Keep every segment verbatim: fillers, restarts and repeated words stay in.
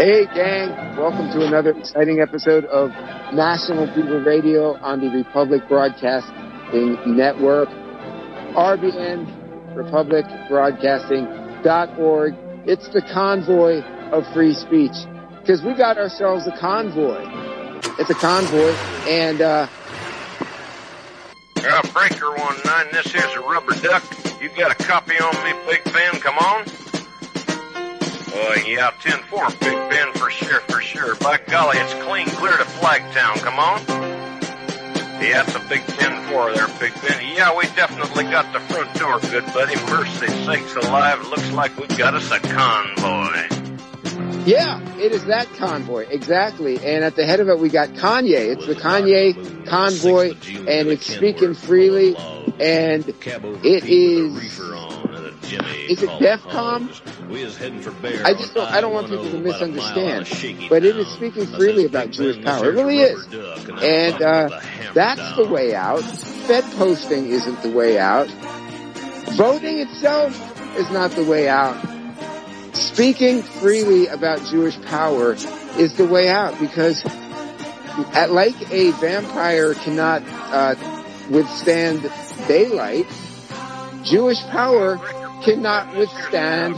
Hey, gang. Welcome to another exciting episode of National People Radio on the Republic Broadcasting Network. R B N, republic broadcasting dot org. It's the convoy of free speech. Because we got ourselves a convoy. It's a convoy, and, uh... Uh, Breaker one nine, this here's a rubber duck. You got a copy on me, Big Ben? Come on. Uh, yeah, ten four, Big Ben, for sure, for sure. By golly, it's clean clear to Flagtown. Come on. Yeah, it's a big ten four there, Big Ben. Yeah, we definitely got the front door, good buddy. Mercy sakes alive, looks like we've got us a convoy. Yeah, it is that convoy, exactly. And at the head of it, we got Kanye. It's the Kanye convoy, and it's speaking freely, and it is... Is it DEFCON? I just don't, I don't want people to misunderstand, but it is speaking freely about Jewish power. It really is. And uh, that's the way out. Fed posting isn't the way out. Voting itself is not the way out. Speaking freely about Jewish power is the way out, because at, like a vampire cannot uh, withstand daylight, Jewish power cannot withstand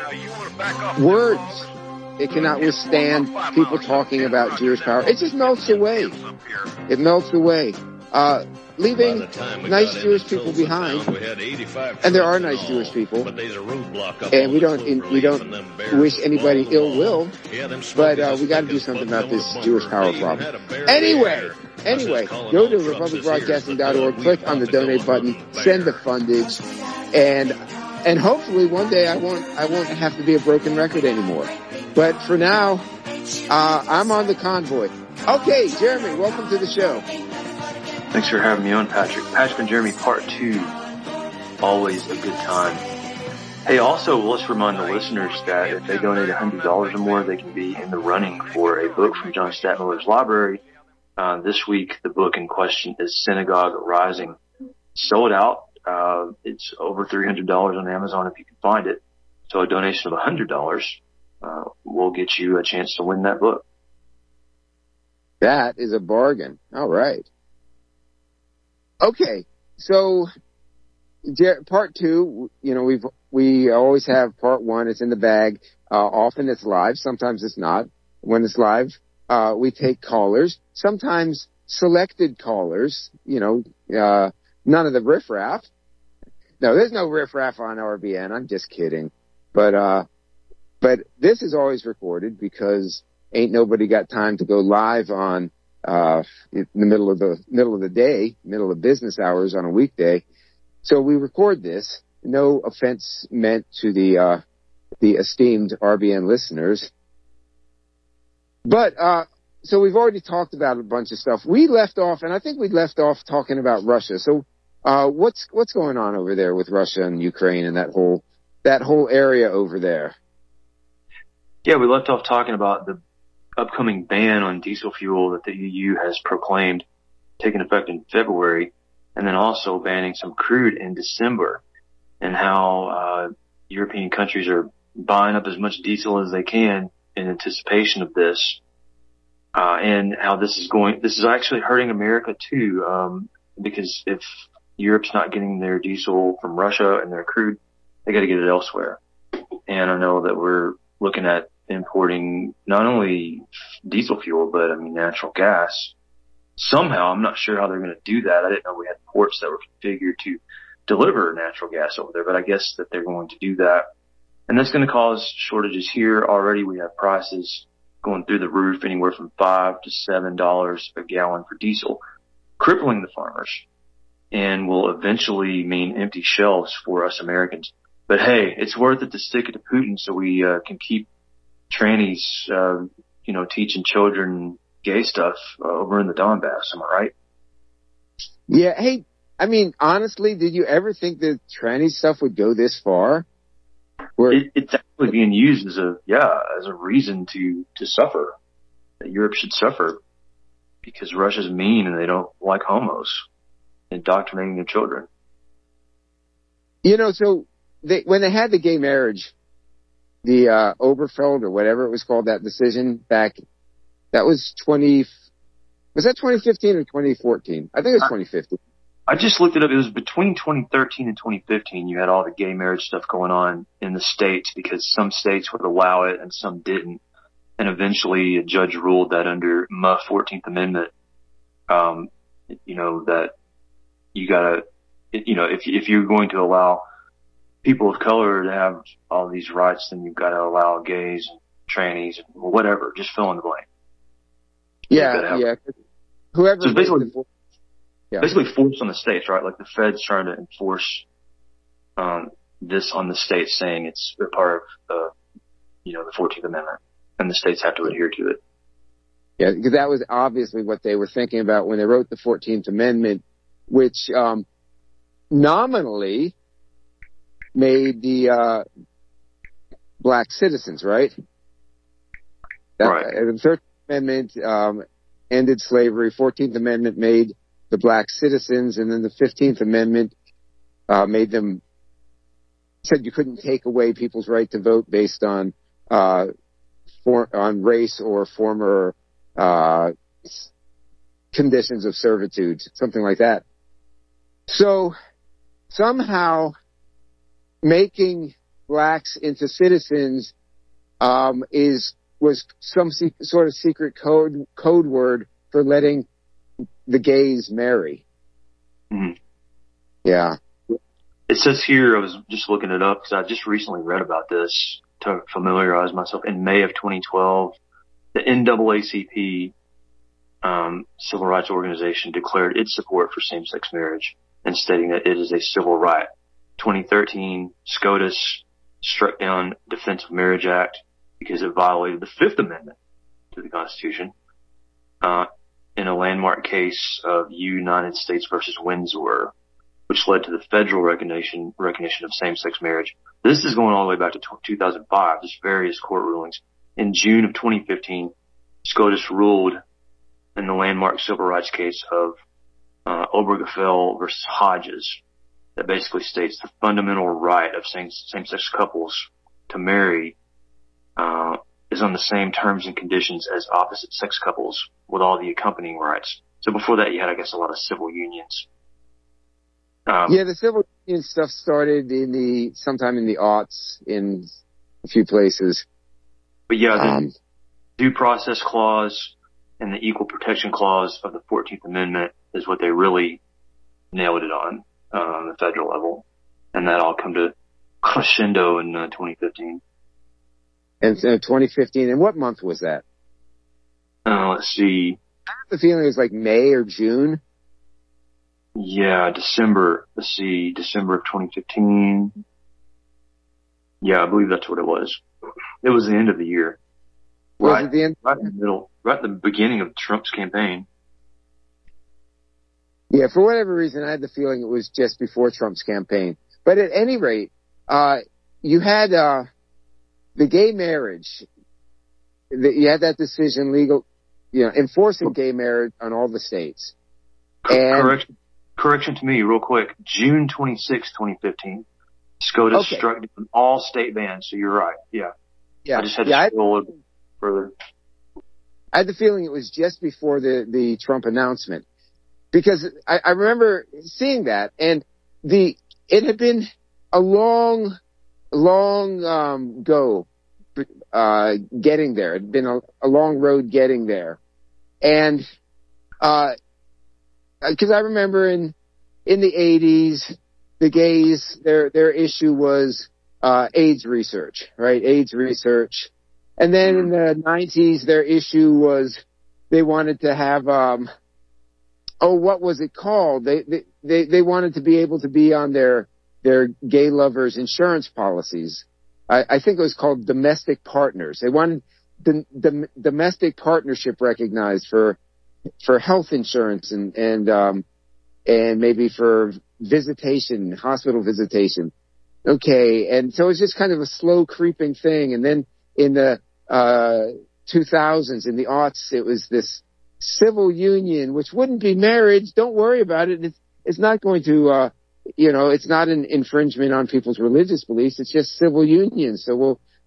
words. It cannot withstand people talking about Jewish power. It just melts away. It melts away. Uh, leaving nice Jewish people behind, and there are nice Jewish people, and we don't we don't wish anybody ill will, but uh, we got to do something about this Jewish power problem. Anyway, anyway, go to republic broadcasting dot org, click on the donate button, send the fundage, and and hopefully one day I won't I won't have to be a broken record anymore. But for now, uh, I'm on the convoy. Okay, Jeremy, welcome to the show. Thanks for having me on, Patrick. Patrick and Jeremy, part two. Always a good time. Hey, also, let's remind the listeners that if they donate one hundred dollars or more, they can be in the running for a book from John Stadtmiller's library. Uh, this week, the book in question is Synagogue Rising. Sold out. Uh, it's over three hundred dollars on Amazon if you can find it. So a donation of one hundred dollars uh, will get you a chance to win that book. That is a bargain. All right. Okay, so part two, you know, we've we always have part one. It's in the bag. Uh, often it's live. Sometimes it's not. When it's live, uh, we take callers. Sometimes selected callers. You know, uh, none of the riffraff. No, there's no riffraff on R B N. I'm just kidding. But uh, but this is always recorded because ain't nobody got time to go live on. Uh, in the middle of the middle of the day, middle of business hours on a weekday. So we record this. No offense meant to the, uh, the esteemed R B N listeners. But, uh, so we've already talked about a bunch of stuff. We left off, and I think we left off talking about Russia. So, uh, what's, what's going on over there with Russia and Ukraine and that whole, that whole area over there? Yeah, we left off talking about the upcoming ban on diesel fuel that the E U has proclaimed taking effect in February, and then also banning some crude in December, and how uh European countries are buying up as much diesel as they can in anticipation of this, uh and how this is going this is actually hurting America too, um because if Europe's not getting their diesel from Russia and their crude, they got to get it elsewhere. And I know that we're looking at importing not only diesel fuel, but I mean natural gas. Somehow, I'm not sure how they're going to do that. I didn't know we had ports that were configured to deliver natural gas over there, but I guess that they're going to do that. And that's going to cause shortages here. Already we have prices going through the roof, anywhere from five to seven dollars a gallon for diesel, crippling the farmers, and will eventually mean empty shelves for us Americans. But hey, it's worth it to stick it to Putin so we uh, can keep trannies, uh, you know, teaching children gay stuff uh, over in the Donbass. Am I right? Yeah. Hey, I mean, honestly, did you ever think that tranny stuff would go this far? Where it, it's actually being used as a, yeah, as a reason to, to suffer, that Europe should suffer because Russia's mean and they don't like homos indoctrinating their children. You know, so they, when they had the gay marriage, the uh, Oberfeld or whatever it was called, that decision back, that was twenty, was that twenty fifteen or twenty fourteen? I think it was twenty fifteen. I just looked it up. It was between twenty thirteen and twenty fifteen. You had all the gay marriage stuff going on in the states because some states would allow it and some didn't. And eventually a judge ruled that under M U F fourteenth Amendment, um, you know, that you gotta, you know, if, if you're going to allow people of color to have all these rights, then you've got to allow gays and trannies and whatever, just fill in the blank. Yeah, yeah. Whoever. So basically, the, yeah. basically force on the states, right? Like the Fed's trying to enforce, um, this on the states, saying it's a part of, uh, you know, the fourteenth Amendment, and the states have to adhere to it. Yeah, because that was obviously what they were thinking about when they wrote the fourteenth Amendment, which, um, nominally made the, uh, black citizens, right? That, right. The thirteenth Amendment, um, ended slavery. fourteenth Amendment made the black citizens, and then the fifteenth Amendment, uh, made them, said you couldn't take away people's right to vote based on, uh, for, on race or former, uh, conditions of servitude, something like that. So somehow making blacks into citizens, um, is, was some se- sort of secret code, code word for letting the gays marry. Mm-hmm. Yeah. It says here, I was just looking it up because I just recently read about this to familiarize myself. In May of twenty twelve, the N double A C P, um, civil rights organization, declared its support for same-sex marriage and stating that it is a civil right. twenty thirteen, SCOTUS struck down Defense of Marriage Act because it violated the Fifth Amendment to the Constitution, uh, in a landmark case of United States versus Windsor, which led to the federal recognition recognition of same-sex marriage. This is going all the way back to two thousand five. There's various court rulings. In June of twenty fifteen, SCOTUS ruled in the landmark civil rights case of uh, Obergefell versus Hodges that basically states the fundamental right of same, same-sex couples to marry uh, is on the same terms and conditions as opposite-sex couples with all the accompanying rights. So before that, you had, I guess, a lot of civil unions. Um, yeah, the civil union stuff started in the sometime in the aughts in a few places. But yeah, the um, due process clause and the equal protection clause of the fourteenth Amendment is what they really nailed it on, uh, on the federal level. And that all come to crescendo in uh, twenty fifteen. And uh, twenty fifteen, and what month was that? Uh, let's see. I have the feeling it was like May or June. Yeah, December. Let's see, December of twenty fifteen. Yeah, I believe that's what it was. It was the end of the year. Was right, it the end? Right in the middle, right at the beginning of Trump's campaign. Yeah, for whatever reason, I had the feeling it was just before Trump's campaign. But at any rate, uh, you had, uh, the gay marriage. The, you had that decision legal, you know, enforcing gay marriage on all the states. And, correction, correction to me real quick. June twenty-sixth, twenty fifteen. SCOTUS okay. struck down all state bans, so you're right. Yeah. Yeah. I just had to yeah, scroll it further. I had the feeling it was just before the, the Trump announcement. Because I, I remember seeing that, and the it had been a long, long um, go uh, getting there. It had been a, a long road getting there, and because uh, I remember in in the eighties, the gays their their issue was uh, AIDS research, right? AIDS research, and then in the nineties, their issue was they wanted to have. Um, Oh, what was it called? They, they, they, they wanted to be able to be on their, their gay lovers insurance policies. I, I think it was called domestic partners. They wanted the, the domestic partnership recognized for, for health insurance and, and, um, and maybe for visitation, hospital visitation. Okay. And so it's just kind of a slow creeping thing. And then in the, uh, two thousands, in the aughts, it was this, civil union, which wouldn't be marriage. Don't worry about it. It's, it's not going to, uh, you know, it's not an infringement on people's religious beliefs. It's just civil unions. So we'll,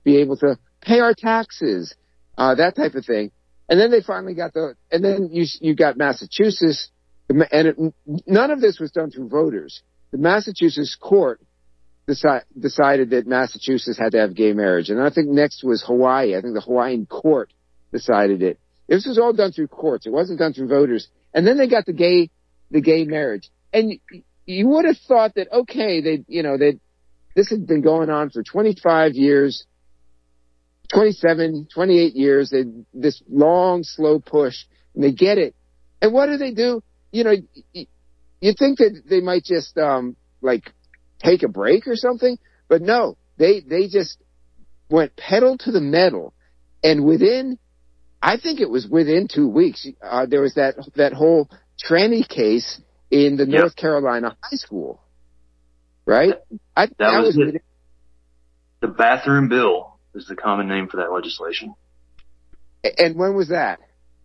be able to pay our taxes, uh, that type of thing. And then they finally got the, and then you, you got Massachusetts, and it, none of this was done through voters. The Massachusetts court deci- decided that Massachusetts had to have gay marriage. And I think next was Hawaii. I think the Hawaiian court decided it. This was all done through courts. It wasn't done through voters. And then they got the gay, the gay marriage. And you would have thought that, okay, they, you know, that this had been going on for twenty-five years, twenty-seven, twenty-eight years, they, this long, slow push, and they get it. And what do they do? You know, you think that they might just, um, like, take a break or something, but no, they, they just went pedal to the metal. And within, I think it was within two weeks, uh, there was that, that whole tranny case in the yep. North Carolina high school, right? I, that, that was, was within, the bathroom bill is the common name for that legislation. And when was that?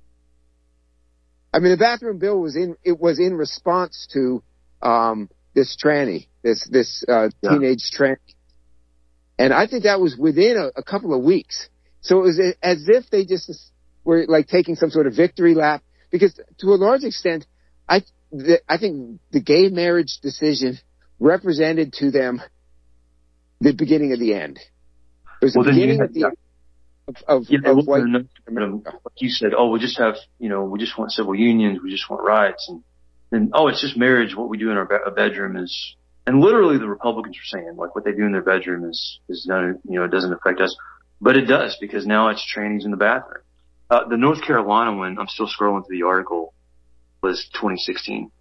I mean, the bathroom bill was in, it was in response to, um, this tranny, this, this, uh, yeah. teenage tranny. And I think that was within a, a couple of weeks. So it was as if they just were like taking some sort of victory lap, because to a large extent, I, the, I think the gay marriage decision represented to them the beginning of the end. It was well, the beginning of the end. Of, of, yeah, of white no, no, like you said, oh, we just have, you know, we just want civil unions, we just want rights, and then, oh, it's just marriage. What we do in our be- bedroom is, and literally the Republicans are saying, like, what they do in their bedroom is, is none, you know, it doesn't affect us, but it does, because now it's trannies in the bathroom. Uh, the North Carolina one, I'm still scrolling through the article, was twenty sixteen,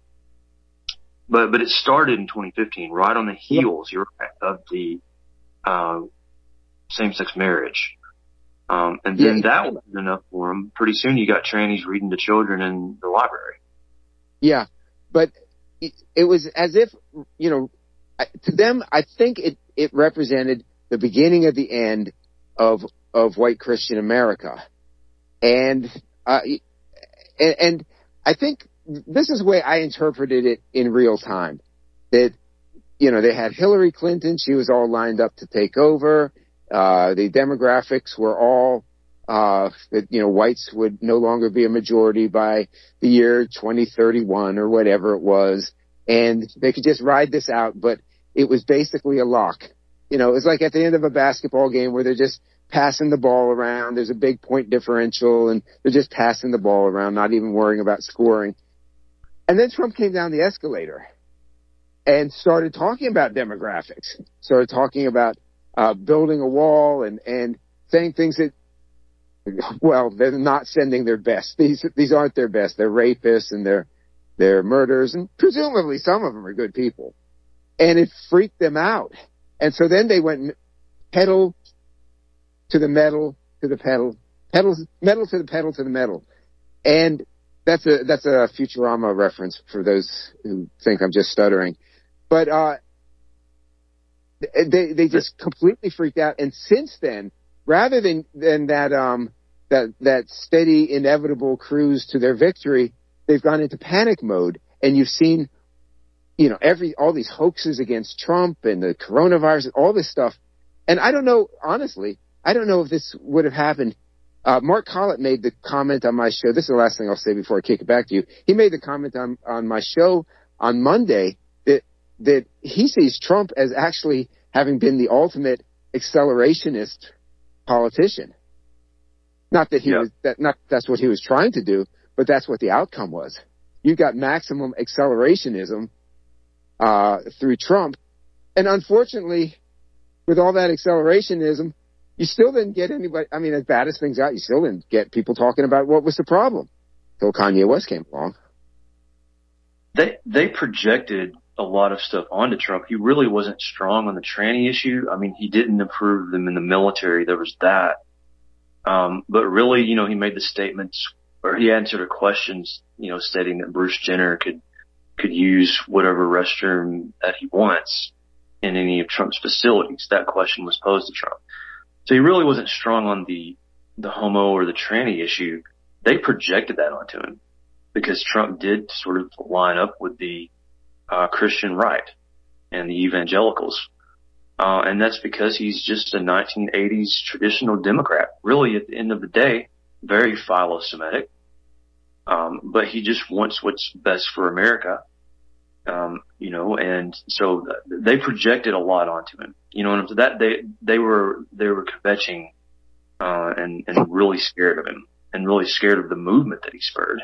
but but it started in twenty fifteen, right on the heels you're right, of the uh, same-sex marriage. Um, and then yeah. that wasn't enough for them. Pretty soon you got trannies reading to children in the library. Yeah, but it, it was as if, you know, to them, I think it, it represented the beginning of the end of of white Christian America. And, uh, and, and I think this is the way I interpreted it in real time. That, you know, they had Hillary Clinton. She was all lined up to take over. Uh, the demographics were all, uh, that, you know, whites would no longer be a majority by the year twenty thirty-one or whatever it was. And they could just ride this out, but it was basically a lock. You know, it was like at the end of a basketball game where they're just passing the ball around. There's a big point differential and they're just passing the ball around, not even worrying about scoring. And then Trump came down the escalator and started talking about demographics, started talking about uh, building a wall and, and saying things that, well, they're not sending their best. These, these aren't their best. They're rapists and they're, they're murderers, and presumably some of them are good people. And it freaked them out. And so then they went pedal to the metal, to the pedal, pedal, metal to the pedal to the metal. And that's a, that's a Futurama reference for those who think I'm just stuttering. But, uh, they, they just completely freaked out. And since then, rather than, than that, um, that, that steady, inevitable cruise to their victory, they've gone into panic mode. And you've seen, you know, every, all these hoaxes against Trump and the coronavirus, all this stuff. And I don't know, honestly, I don't know if this would have happened. Uh, Mark Collett made the comment on my show. This is the last thing I'll say before I kick it back to you. He made the comment on, on my show on Monday that, that he sees Trump as actually having been the ultimate accelerationist politician. Not that he yeah. was, that, not that's what he was trying to do, but that's what the outcome was. You got maximum accelerationism, uh, through Trump. And unfortunately, with all that accelerationism, you still didn't get anybody. I mean, as bad as things got, you still didn't get people talking about what was the problem until Kanye West came along. They they projected a lot of stuff onto Trump. He really wasn't strong on the tranny issue. I mean, he didn't improve them in the military. There was that. Um, but really, you know, he made the statements, or he answered questions, you know, stating that Bruce Jenner could could use whatever restroom that he wants in any of Trump's facilities. That question was posed to Trump. So he really wasn't strong on the, the homo or the tranny issue. They projected that onto him because Trump did sort of line up with the uh, Christian right and the evangelicals. Uh, and that's because he's just a nineteen eighties traditional Democrat. Really, at the end of the day, very philo-Semitic. Um, but he just wants what's best for America. Um, you know, and so they projected a lot onto him. You know, and that they, they were, they were kvetching, uh, and, and really scared of him and really scared of the movement that he spurred.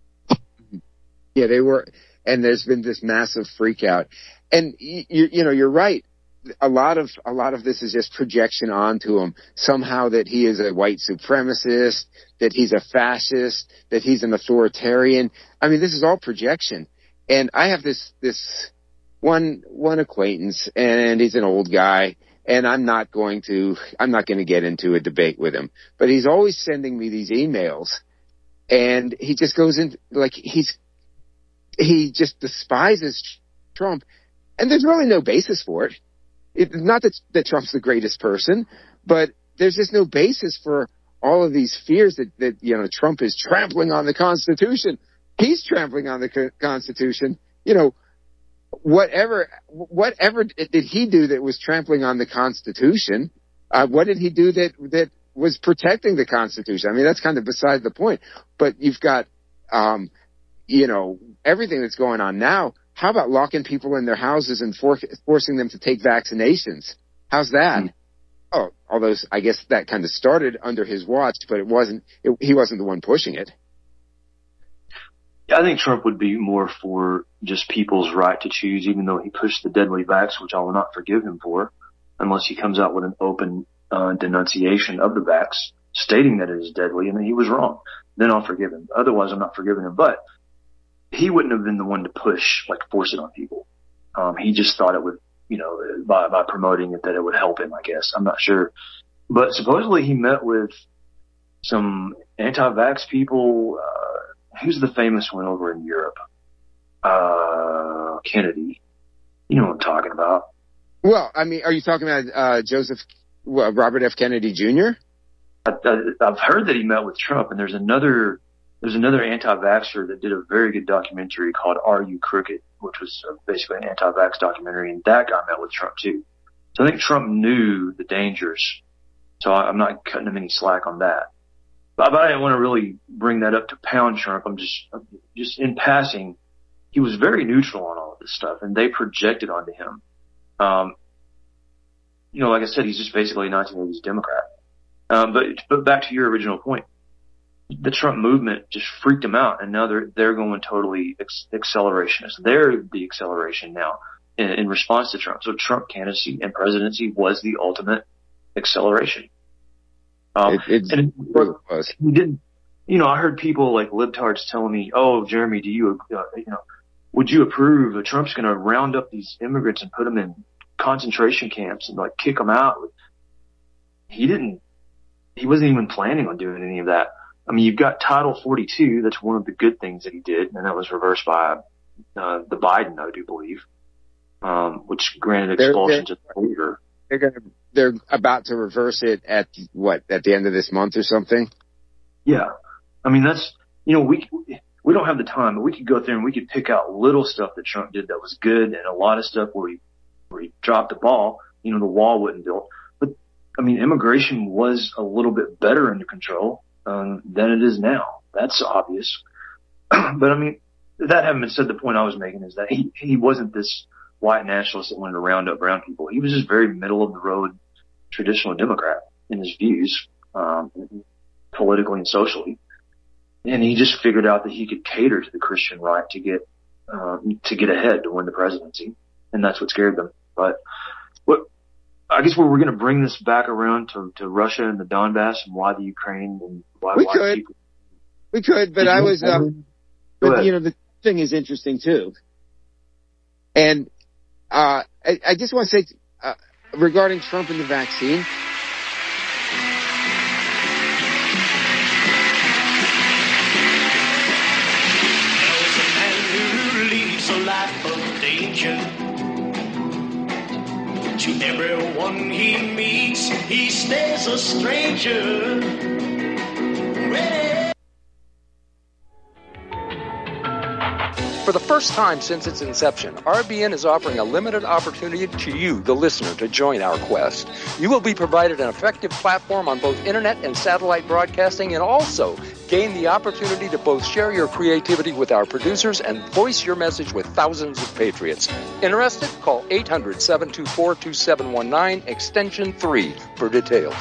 Yeah, they were. And there's been this massive freak out. And you, you know, you're right. A lot of, a lot of this is just projection onto him. Somehow that he is a white supremacist, that he's a fascist, that he's an authoritarian. I mean, this is all projection. And I have this, this one, one acquaintance, and he's an old guy, and I'm not going to, I'm not going to get into a debate with him, but he's always sending me these emails, and he just goes in, like, he's, he just despises Trump, and there's really no basis for it. It's not that, that Trump's the greatest person, but there's just no basis for all of these fears that, that, you know, Trump is trampling on the Constitution. He's trampling on the co- Constitution. You know, whatever, whatever did he do that was trampling on the Constitution? Uh, what did he do that, that was protecting the Constitution? I mean, that's kind of beside the point. But you've got, um, you know, everything that's going on now. How about locking people in their houses and for- forcing them to take vaccinations? How's that? Mm. Oh, although I guess that kind of started under his watch, but it wasn't, it, he wasn't the one pushing it. Yeah, I think Trump would be more for just people's right to choose, even though he pushed the deadly vax, which I will not forgive him for, unless he comes out with an open uh, denunciation of the vax, stating that it is deadly and that he was wrong. Then I'll forgive him. Otherwise, I'm not forgiving him. But he wouldn't have been the one to push, like force it on people. Um, he just thought it would, you know, by, by promoting it, that it would help him, I guess. I'm not sure. But supposedly he met with some anti-vax people. Uh, who's the famous one over in Europe? Uh, Kennedy. You know what I'm talking about. Well, I mean, are you talking about uh, Joseph, well, Robert F. Kennedy Junior? I, I, I've heard that he met with Trump, and there's another there's another anti-vaxxer that did a very good documentary called Are You Crooked, which was basically an anti-vax documentary, and that guy met with Trump too. So I think Trump knew the dangers. So I'm not cutting him any slack on that. But, but I didn't want to really bring that up to pound Trump. I'm just just in passing. He was very neutral on all of this stuff, and they projected onto him. Um, you know, like I said, he's just basically a nineteen eighties Democrat. Um, but, but back to your original point, the Trump movement just freaked them out, and now they're they're going totally ex- accelerationist. They're the acceleration now in, in response to Trump. So Trump candidacy and presidency was the ultimate acceleration. Um, it, it's, and it, it was. He didn't. You know, I heard people like libtards telling me, "Oh, Jeremy, do you, uh, you know, would you approve of Trump's going to round up these immigrants and put them in concentration camps and like kick them out?" He didn't. He wasn't even planning on doing any of that. I mean, you've got Title forty-two. That's one of the good things that he did, and that was reversed by uh, the Biden, I do believe, um, which granted expulsion to the leader. They're going to. They're about to reverse it at what, at the end of this month or something? Yeah. I mean, that's, you know, we, we don't have the time, but we could go through and we could pick out little stuff that Trump did that was good and a lot of stuff where he, where he dropped the ball. You know, the wall wasn't built. But, I mean, immigration was a little bit better under control, um, than it is now. That's obvious. But I mean, that having been said, the point I was making is that he, he wasn't this white nationalist that wanted to round up brown people. He was just very middle of the road traditional Democrat in his views, um, politically and socially. And he just figured out that he could cater to the Christian right to get, um, to get ahead to win the presidency. And that's what scared them. But what, I guess where we're going to bring this back around to, to Russia and the Donbass and why the Ukraine and why, we why could. people. We could, but Did I you, was, um, but you know, the thing is interesting too. And, Uh, I, I just want to say, uh, regarding Trump and the vaccine, there's a man who leads a life of danger. To everyone he meets, he stays a stranger. Ready? For the first time since its inception, R B N is offering a limited opportunity to you, the listener, to join our quest. You will be provided an effective platform on both internet and satellite broadcasting, and also gain the opportunity to both share your creativity with our producers and voice your message with thousands of patriots. Interested? Call eight hundred, seven two four, two seven one nine, extension three for details.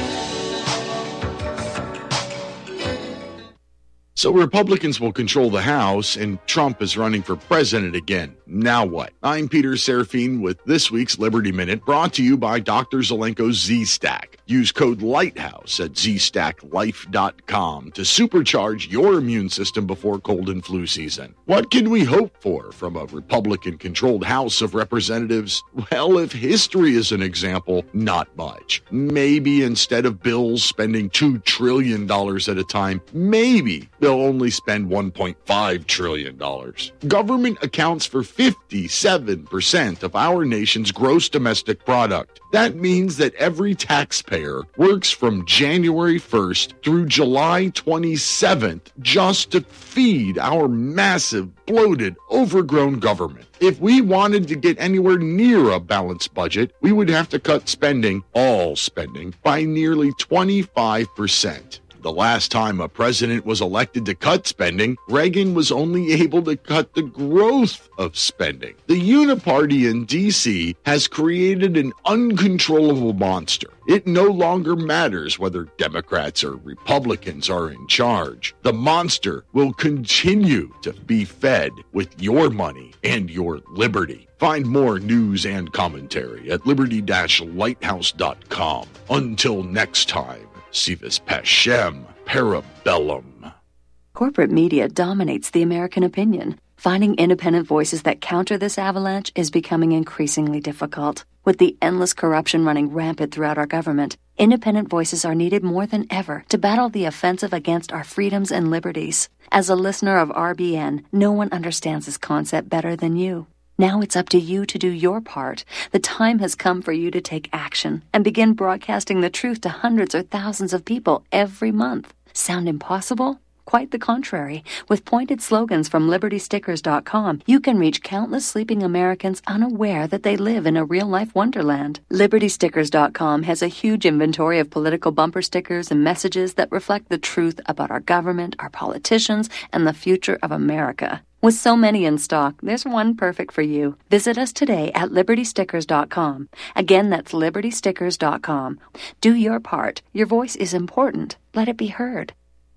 So Republicans will control the House, and Trump is running for president again. Now what? I'm Peter Serafine with this week's Liberty Minute, brought to you by Doctor Zelenko's Z-Stack. Use code LIGHTHOUSE at z stack life dot com to supercharge your immune system before cold and flu season. What can we hope for from a Republican-controlled House of Representatives? Well, if history is an example, not much. Maybe instead of bills spending two trillion dollars at a time, maybe they'll only spend one point five trillion dollars. Government accounts for fifty-seven percent of our nation's gross domestic product. That means that every taxpayer works from January first through July twenty-seventh just to feed our massive, bloated, overgrown government. If we wanted to get anywhere near a balanced budget, we would have to cut spending, all spending, by nearly twenty-five percent. The last time a president was elected to cut spending, Reagan was only able to cut the growth of spending. The Uniparty in D C has created an uncontrollable monster. It no longer matters whether Democrats or Republicans are in charge. The monster will continue to be fed with your money and your liberty. Find more news and commentary at liberty dash lighthouse dot com. Until next time. Sivis Pashem, Parabellum. Corporate media dominates the American opinion. Finding independent voices that counter this avalanche is becoming increasingly difficult. With the endless corruption running rampant throughout our government, independent voices are needed more than ever to battle the offensive against our freedoms and liberties. As a listener of R B N, no one understands this concept better than you. Now it's up to you to do your part. The time has come for you to take action and begin broadcasting the truth to hundreds or thousands of people every month. Sound impossible? Quite the contrary. With pointed slogans from liberty stickers dot com, you can reach countless sleeping Americans unaware that they live in a real-life wonderland. liberty stickers dot com has a huge inventory of political bumper stickers and messages that reflect the truth about our government, our politicians, and the future of America. With so many in stock, there's one perfect for you. Visit us today at liberty stickers dot com. Again, that's liberty stickers dot com. Do your part. Your voice is important. Let it be heard.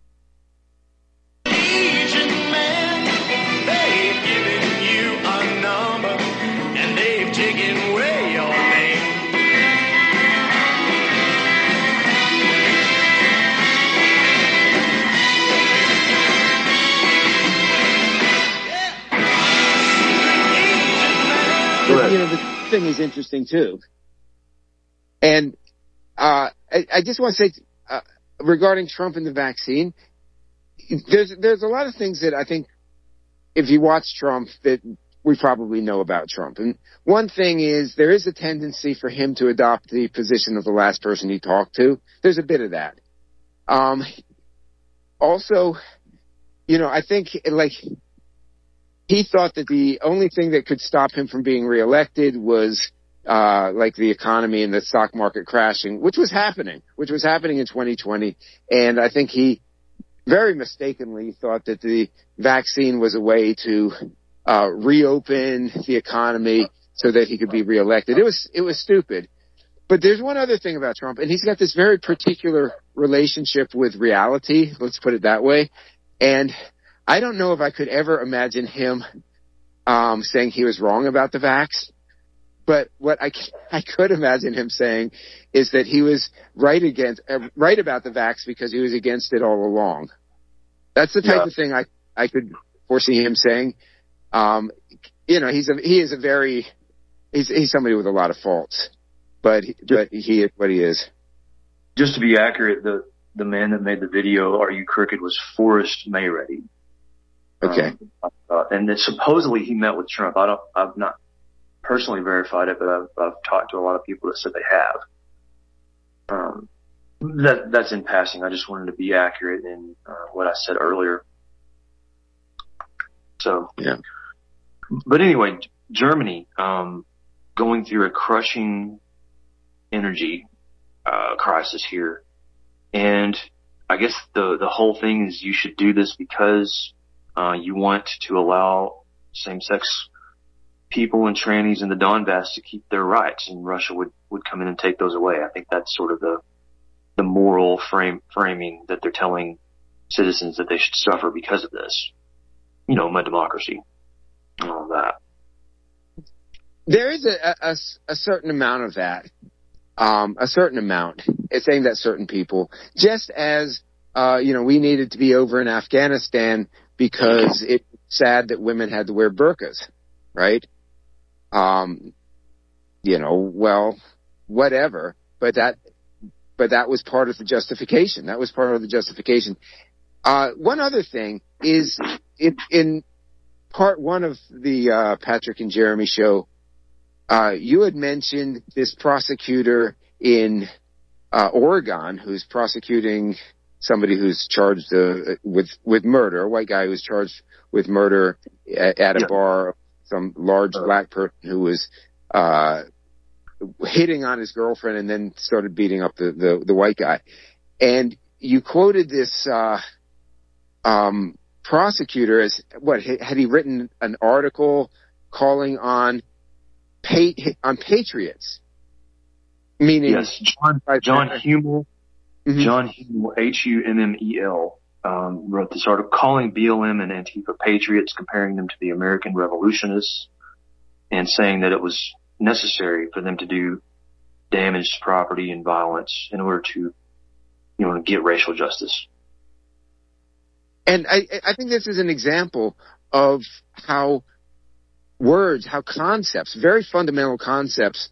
Asian man, they've given you a number, and they've taken away your name. You know, the thing is interesting too. And uh, I, I just want to say uh, regarding Trump and the vaccine, there's there's a lot of things that I think if you watch Trump that we probably know about Trump. And one thing is there is a tendency for him to adopt the position of the last person he talked to. There's a bit of that. Um, also, you know, I think like he thought that the only thing that could stop him from being reelected was uh, like the economy and the stock market crashing, which was happening, which was happening in twenty twenty. And I think he very mistakenly thought that the vaccine was a way to uh, reopen the economy so that he could be reelected. It was it was stupid. But there's one other thing about Trump, and he's got this very particular relationship with reality, let's put it that way. And I don't know if I could ever imagine him um, saying he was wrong about the vax. But what I, I could imagine him saying is that he was right against uh, right about the vax because he was against it all along. That's the type yeah. of thing I, I could foresee him saying. Um, you know, he's a, he is a very he's he's somebody with a lot of faults, but but he is what he is. Just to be accurate, the the man that made the video "Are You Crooked" was Forrest Mayready. Okay, um, uh, and that supposedly he met with Trump. I don't. I've not personally verified it, but I've, I've talked to a lot of people that said they have. Um, that that's in passing. I just wanted to be accurate in uh, what I said earlier. So yeah, But anyway, Germany, um, going through a crushing energy, uh, crisis here. And I guess the, the whole thing is you should do this because, uh, you want to allow same-sex people and trannies in the Donbass to keep their rights, and Russia would, would come in and take those away. I think that's sort of the, the moral frame, framing that they're telling citizens that they should suffer because of this. You know, my democracy and all that. There is a, a, a certain amount of that. Um, a certain amount. It's aimed at certain people. Just as, uh, you know, we needed to be over in Afghanistan because it's sad that women had to wear burqas, right? Um, you know, well, whatever, but that, but that was part of the justification. That was part of the justification. Uh, one other thing is in, in part one of the, uh, Patrick and Jeremy show, uh, you had mentioned this prosecutor in, uh, Oregon who's prosecuting somebody who's charged, uh, with, with murder, a white guy who was charged with murder at, at a yeah. bar, some large black person who was, uh, hitting on his girlfriend and then started beating up the, the, the white guy. And you quoted this, uh, um, prosecutor as what, had he written an article calling on pa- on patriots? Meaning, yes, John, John Hummel, mm-hmm. John Hummel, H U M M E L, um, wrote this article calling B L M and Antifa patriots, comparing them to the American revolutionists, and saying that it was necessary for them to do damage to property and violence in order to, you know, get racial justice. And I, I think this is an example of how words, how concepts, very fundamental concepts,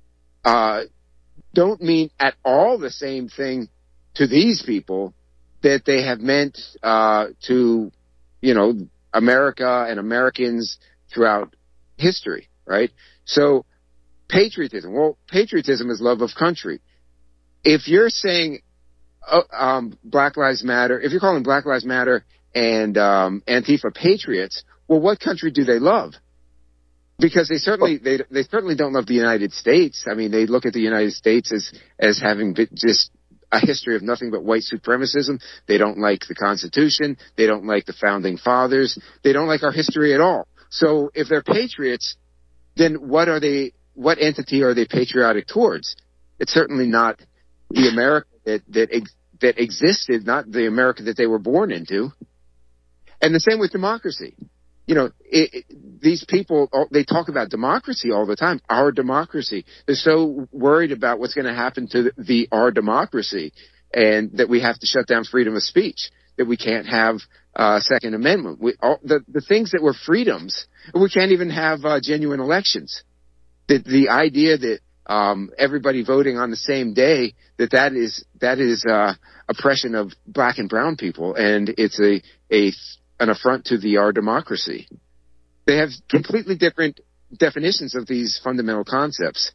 uh, don't mean at all the same thing to these people that they have meant, uh, to, you know, America and Americans throughout history, right? So, patriotism. Well, patriotism is love of country. If you're saying, uh, um, Black Lives Matter, if you're calling Black Lives Matter and, um, Antifa patriots, well, what country do they love? Because they certainly, they, they certainly don't love the United States. I mean, they look at the United States as, as having been just a history of nothing but white supremacism. They don't like the Constitution. They don't like the founding fathers. They don't like our history at all. So if they're patriots, then what are they, what entity are they patriotic towards? It's certainly not the America that, that, ex, that existed, not the America that they were born into. And the same with democracy. You know, it, it, these people, they talk about democracy all the time, our democracy. They're so worried about what's going to happen to the, the our democracy, and that we have to shut down freedom of speech, that we can't have uh Second Amendment. We, all, the, the things that were freedoms, we can't even have uh, genuine elections. The, the idea that um everybody voting on the same day, that that is, that is uh oppression of black and brown people, and it's a, a an affront to the our democracy. They have completely different definitions of these fundamental concepts.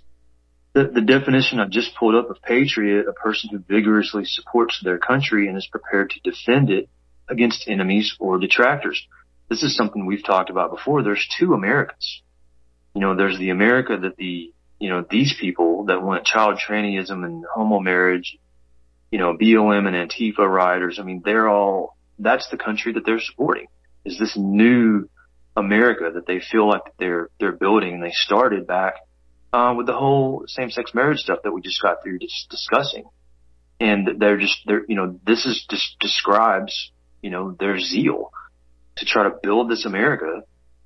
The, the definition I just pulled up of patriot, a person who vigorously supports their country and is prepared to defend it against enemies or detractors. This is something we've talked about before. There's two Americas. You know, there's the America that the, you know, these people that want child trannyism and homo marriage, you know, B L M and Antifa rioters. I mean, they're all, that's the country that they're supporting, is this new America that they feel like they're, they're building. And they started back, uh, with the whole same-sex marriage stuff that we just got through just discussing. And they're just, they're, you know, this is just describes, you know, their zeal to try to build this America,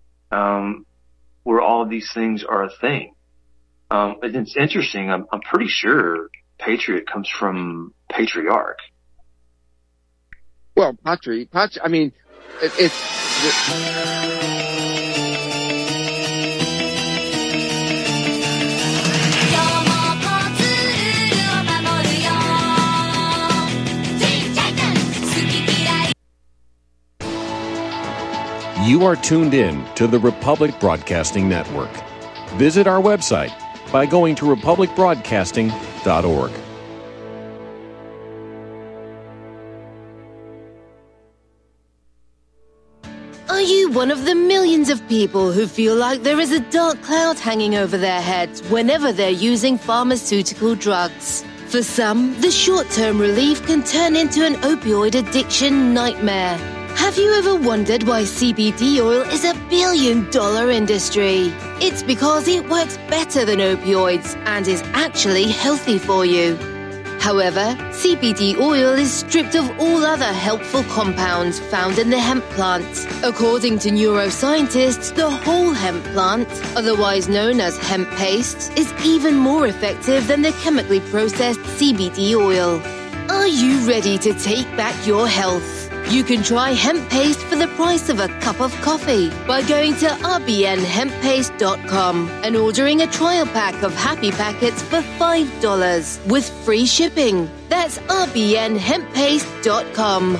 um, where all of these things are a thing. Um, and it's interesting. I'm, I'm pretty sure patriot comes from patriarch. Well, patri, patri I mean, it, it's. It, You are tuned in to the Republic Broadcasting Network. Visit our website by going to republic broadcasting dot org. Are you one of the millions of people who feel like there is a dark cloud hanging over their heads whenever they're using pharmaceutical drugs? For some, the short-term relief can turn into an opioid addiction nightmare. Have you ever wondered why C B D oil is a billion-dollar industry? It's because it works better than opioids and is actually healthy for you. However, C B D oil is stripped of all other helpful compounds found in the hemp plant. According to neuroscientists, the whole hemp plant, otherwise known as hemp paste, is even more effective than the chemically processed C B D oil. Are you ready to take back your health? You can try hemp paste for the price of a cup of coffee by going to r b n hemp paste dot com and ordering a trial pack of happy packets for five dollars with free shipping. That's r b n hemp paste dot com.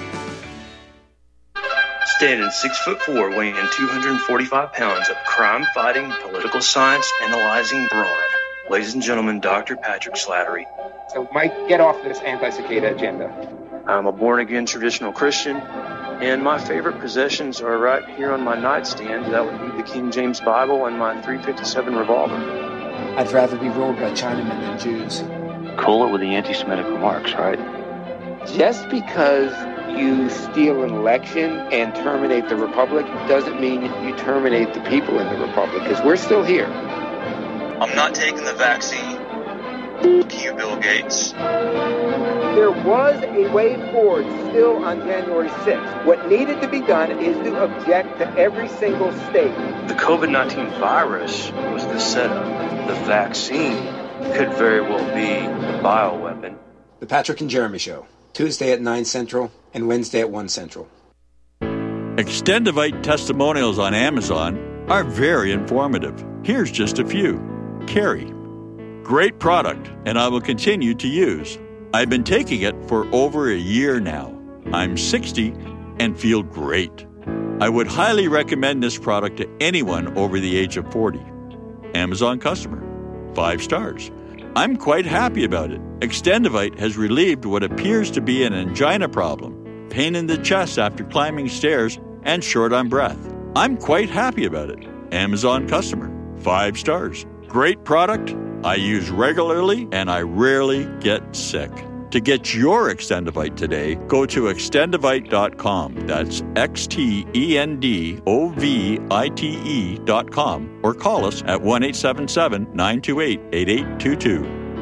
Standing six foot four, weighing two hundred forty-five pounds of crime-fighting, political science analyzing brawn. Ladies and gentlemen, Doctor Patrick Slattery. So, Mike, get off this anti-cicada agenda. I'm a born-again traditional Christian, and my favorite possessions are right here on my nightstand. That would be the King James Bible and my three fifty-seven revolver. I'd rather be ruled by Chinamen than Jews. Cool it with the anti-Semitic remarks, right? Just because you steal an election and terminate the republic doesn't mean you terminate the people in the republic, because we're still here. I'm not taking the vaccine. Fuck you, Bill Gates. There was a way forward still on January sixth. What needed to be done is to object to every single state. The COVID nineteen virus was the setup. The vaccine could very well be the bioweapon. The Patrick and Jeremy Show, Tuesday at nine Central and Wednesday at one Central. Extendivite testimonials on Amazon are very informative. Here's just a few. Carrie. Great product, and I will continue to use. I've been taking it for over a year now. I'm sixty and feel great. I would highly recommend this product to anyone over the age of forty. Amazon customer. Five stars. I'm quite happy about it. Extendivite has relieved what appears to be an angina problem, pain in the chest after climbing stairs, and short on breath. I'm quite happy about it. Amazon customer. Five stars. Great product. I use regularly, and I rarely get sick. To get your Extendivite today, go to extendivite dot com. That's X T E N D O V I T E dot com. Or call us at one eight seven seven, nine two eight, eight eight two two.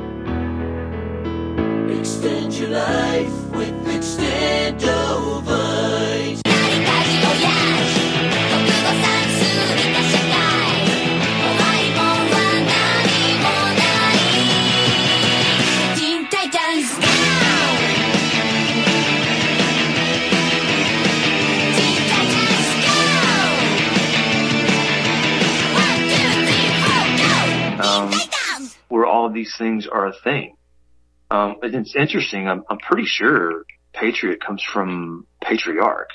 Extend your life with Extendivite. Where all of these things are a thing. Um, but it's interesting. I'm, I'm pretty sure patriot comes from patriarch.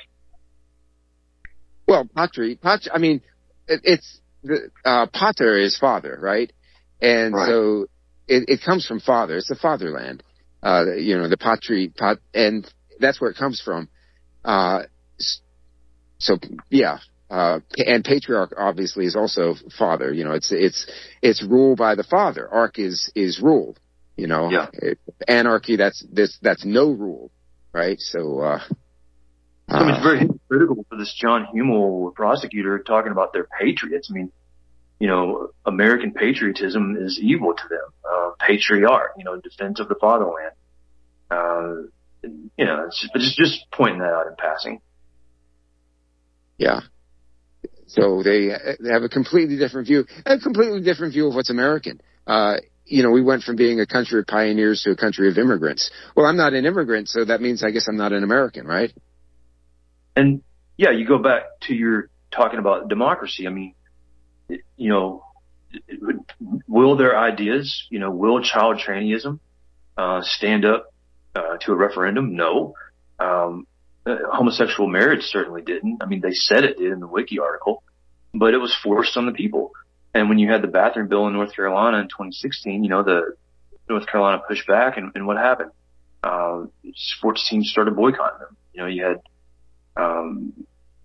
Well, patri, pat, I mean, it, it's the uh, pater is father, right? And right. so it, it comes from father. It's the fatherland. Uh, you know, the patri, pat, and that's where it comes from. Uh, so yeah. Uh, and patriarch obviously is also father. You know, it's it's it's rule by the father. Arch is is rule. You know, yeah. It, anarchy. That's this. That's no rule, right? So, uh, I mean, it's very critical for this John Hummel prosecutor talking about their patriots. I mean, you know, American patriotism is evil to them. Uh, patriarch, you know, defense of the fatherland. Uh, you know, it's just, just just pointing that out in passing. Yeah. So they, they have a completely different view, a completely different view of what's American. Uh, you know, we went from being a country of pioneers to a country of immigrants. Well, I'm not an immigrant, so that means I guess I'm not an American, right? And yeah, you go back to your talking about democracy. I mean, you know, will their ideas, you know, will child traineeism uh, stand up uh, to a referendum? No. Um, Uh, homosexual marriage certainly didn't. I mean, they said it did in the Wiki article, but it was forced on the people. And when you had the bathroom bill in North Carolina in twenty sixteen, you know, the North Carolina pushed back, and, and what happened? Uh, sports teams started boycotting them. You know, you had um,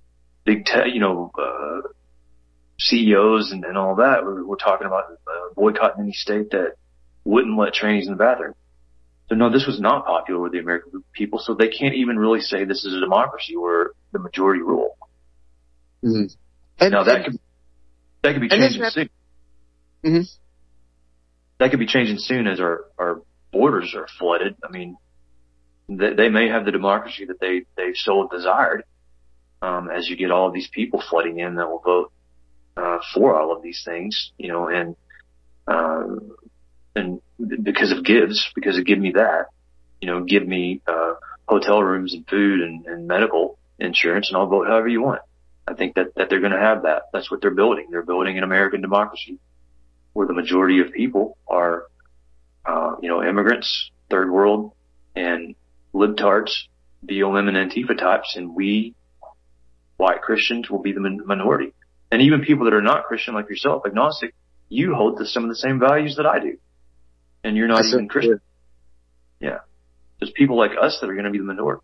big, te- you know, uh, C E Os and, and all that. We're, we're talking about uh, boycotting any state that wouldn't let trannies in the bathroom. So no, this was not popular with the American people. So they can't even really say this is a democracy where the majority rule. Mm-hmm. And, now that and, could that could be changing that, soon. Mm-hmm. That could be changing soon as our our borders are flooded. I mean, they, they may have the democracy that they they so desired. Um, as you get all of these people flooding in that will vote uh, for all of these things, you know, and uh, and because of gives, because of give me that, you know, give me uh, hotel rooms and food and, and medical insurance, and I'll vote however you want. I think that, that they're going to have that. That's what they're building. They're building an American democracy where the majority of people are, uh, you know, immigrants, third world, and libtards, B L M and Antifa types, and we, white Christians, will be the min- minority. And even people that are not Christian, like yourself, agnostic, you hold to some of the same values that I do. And you're not That's even so Christian. Yeah. There's people like us that are going to be the minority.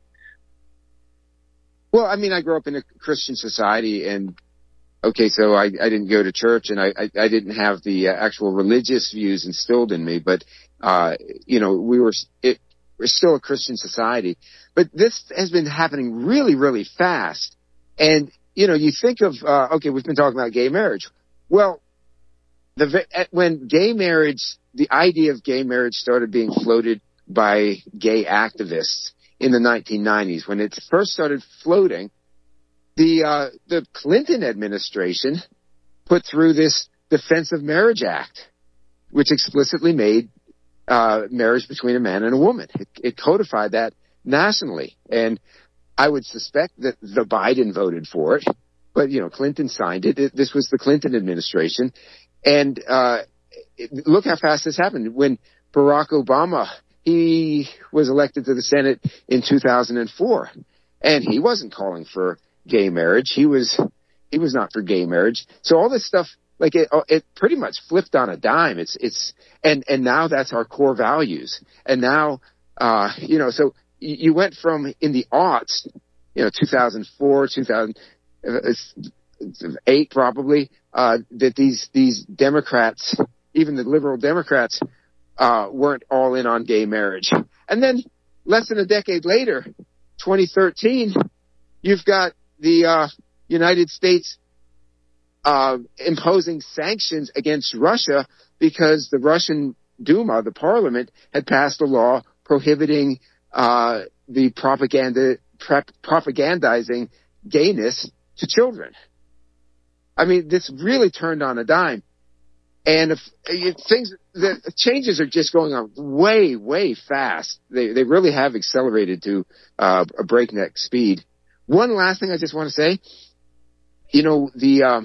Well, I mean, I grew up in a Christian society, and okay, so I, I didn't go to church, and I, I, I didn't have the uh, actual religious views instilled in me, but, uh, you know, we were, it, we're still a Christian society. But this has been happening really, really fast. And, you know, you think of, uh, okay, we've been talking about gay marriage. Well, the, when gay marriage, the idea of gay marriage started being floated by gay activists in the nineteen nineties, when it first started floating, the uh, the Clinton administration put through this Defense of Marriage Act, which explicitly made uh, marriage between a man and a woman. It, it codified that nationally, and I would suspect that the Biden voted for it, but you know, Clinton signed it. it this was the Clinton administration, and uh, it, look how fast this happened. When Barack Obama, he was elected to the Senate in two thousand four, and he wasn't calling for gay marriage. He was, he was not for gay marriage. So all this stuff, like it, it pretty much flipped on a dime. It's, it's, and, and now that's our core values. And now, uh, you know, so you went from in the aughts, you know, two thousand four, two thousand eight probably, uh, that these, these Democrats, even the liberal Democrats, Uh, weren't all in on gay marriage. And then less than a decade later, twenty thirteen, you've got the uh, United States uh, imposing sanctions against Russia because the Russian Duma, the parliament, had passed a law prohibiting uh, the propaganda prep, propagandizing gayness to children. I mean, this really turned on a dime. And if, if things, the changes are just going on way, way fast. They they really have accelerated to uh, a breakneck speed. One last thing I just want to say, you know, the um,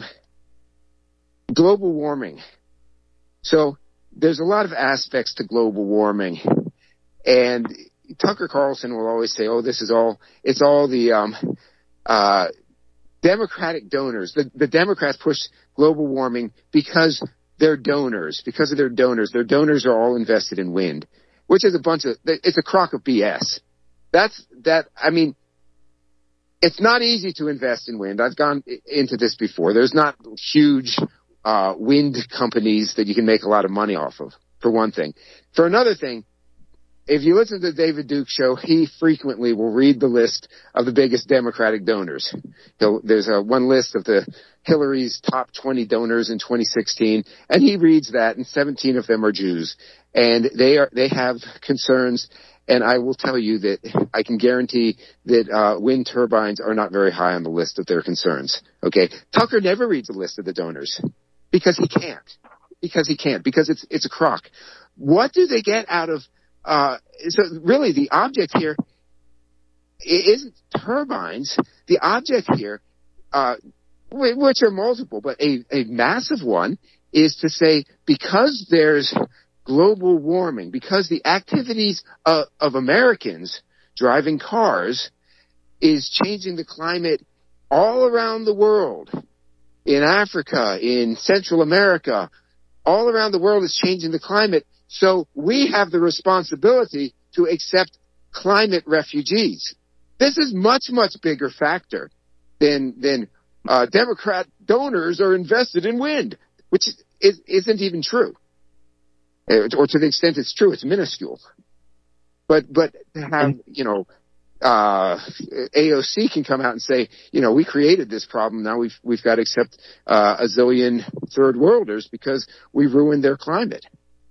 global warming. So there's a lot of aspects to global warming, and Tucker Carlson will always say, "Oh, this is all it's all the um, uh, Democratic donors. The, the Democrats push global warming because." Their donors, because of their donors, their donors are all invested in wind, which is a bunch of, it's a crock of B S. That's, that, I mean, it's not easy to invest in wind. I've gone into this before. There's not huge, uh, wind companies that you can make a lot of money off of, for one thing. For another thing, if you listen to the David Duke show, he frequently will read the list of the biggest Democratic donors. He'll, there's a one list of the Hillary's top twenty donors in twenty sixteen, and he reads that, and seventeen of them are Jews, and they are they have concerns. And I will tell you that I can guarantee that uh, wind turbines are not very high on the list of their concerns. Okay, Tucker never reads the list of the donors because he can't, because he can't, because it's it's a crock. What do they get out of? Uh, so really, the object here isn't turbines. The object here, uh, which are multiple, but a, a massive one, is to say because there's global warming, because the activities of, of Americans driving cars is changing the climate all around the world, in Africa, in Central America, all around the world is changing the climate. So we have the responsibility to accept climate refugees. This is much, much bigger factor than, than uh, Democrat donors are invested in wind, which is, isn't even true. Or to the extent it's true, it's minuscule. But, but to have, you know, uh, A O C can come out and say, you know, we created this problem. Now we've, we've got to accept, uh, a zillion third worlders because we ruined their climate.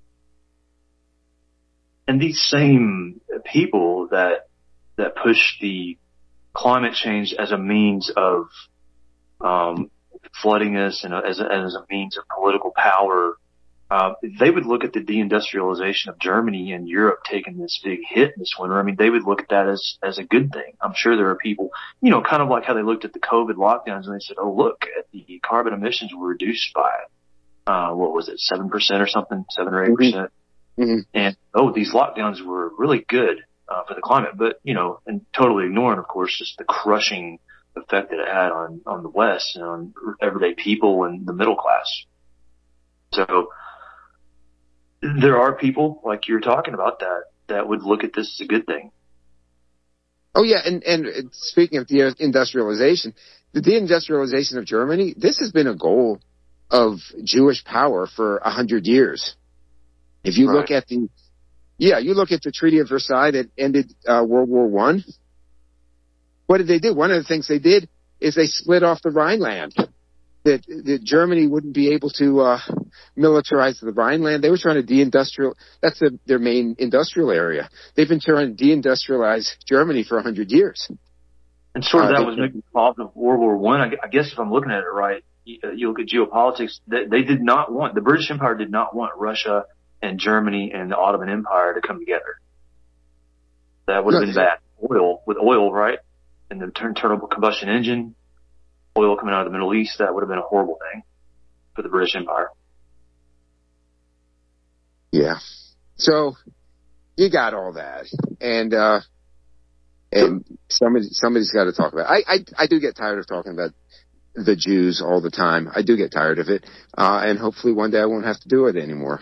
And these same people that, that push the climate change as a means of, um, flooding us and as a, as a means of political power, Uh, they would look at the deindustrialization of Germany and Europe taking this big hit this winter. I mean, they would look at that as, as a good thing. I'm sure there are people, you know, kind of like how they looked at the COVID lockdowns and they said, oh, look, the carbon emissions were reduced by, uh, what was it, seven percent or something, seven or eight percent. Mm-hmm. And, oh, these lockdowns were really good, uh, for the climate. But, you know, and totally ignoring, of course, just the crushing effect that it had on, on the West and on everyday people and the middle class. So, there are people like you're talking about that, that would look at this as a good thing. Oh yeah. And, and speaking of deindustrialization, the deindustrialization of Germany, this has been a goal of Jewish power for a hundred years. If you right. look at the, yeah, you look at the Treaty of Versailles that ended, uh, World War One. What did they do? One of the things they did is they split off the Rhineland. That, that Germany wouldn't be able to uh, militarize the Rhineland. They were trying to deindustrial. That's the, their main industrial area. They've been trying to deindustrialize Germany for a hundred years. And sort of uh, that was making the problem of World War One. I, I guess if I'm looking at it right, you, you look at geopolitics. They, they did not want the British Empire did not want Russia and Germany and the Ottoman Empire to come together. That would have no, been bad. Oil with oil, right? And the internal combustion engine. Oil coming out of the Middle East, that would have been a horrible thing for the British Empire. Yeah. So you got all that. And, uh, and somebody, somebody's got to talk about it. I, I, I do get tired of talking about the Jews all the time. I do get tired of it. Uh, and hopefully one day I won't have to do it anymore.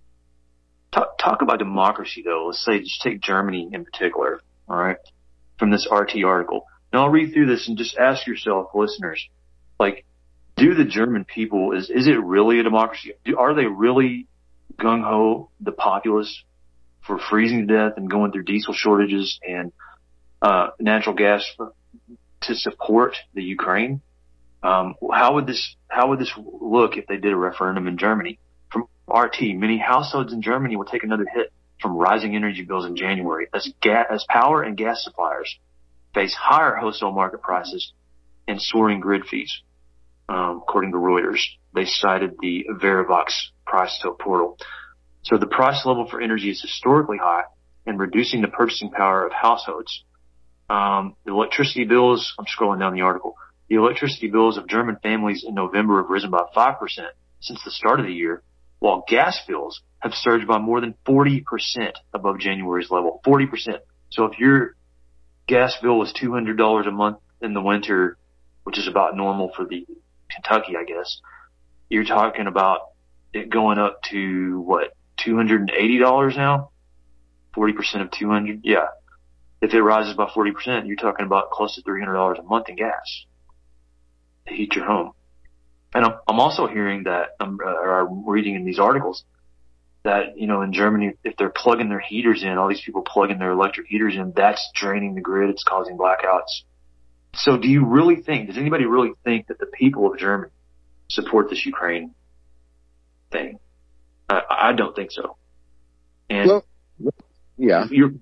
Talk, talk about democracy though. Let's say just take Germany in particular. All right. From this R T article. Now I'll read through this and just ask yourself, listeners, like, do the German people, is, is it really a democracy? Do, are they really gung-ho, the populace, for freezing to death and going through diesel shortages and, uh, natural gas for, to support the Ukraine? Um, how would this, how would this look if they did a referendum in Germany? From R T, many households in Germany will take another hit from rising energy bills in January as gas, as power and gas suppliers face higher wholesale market prices and soaring grid fees. Um, according to Reuters, they cited the Verivox price portal. So the price level for energy is historically high and reducing the purchasing power of households. Um, the electricity bills, I'm scrolling down the article, the electricity bills of German families in November have risen by five percent since the start of the year, while gas bills have surged by more than forty percent above January's level. forty percent. So if you're gas bill was two hundred dollars a month in the winter, which is about normal for the Kentucky, I guess. You're talking about it going up to what, two hundred eighty dollars now? forty percent of two hundred? Yeah. If it rises by forty percent, you're talking about close to three hundred dollars a month in gas to heat your home. And I'm, I'm also hearing that, um, or I'm reading in these articles that, you know, in Germany, if they're plugging their heaters in, all these people plugging their electric heaters in, that's draining the grid. It's causing blackouts. So do you really think, does anybody really think that the people of Germany support this Ukraine thing? I, I don't think so. And well, yeah. You're,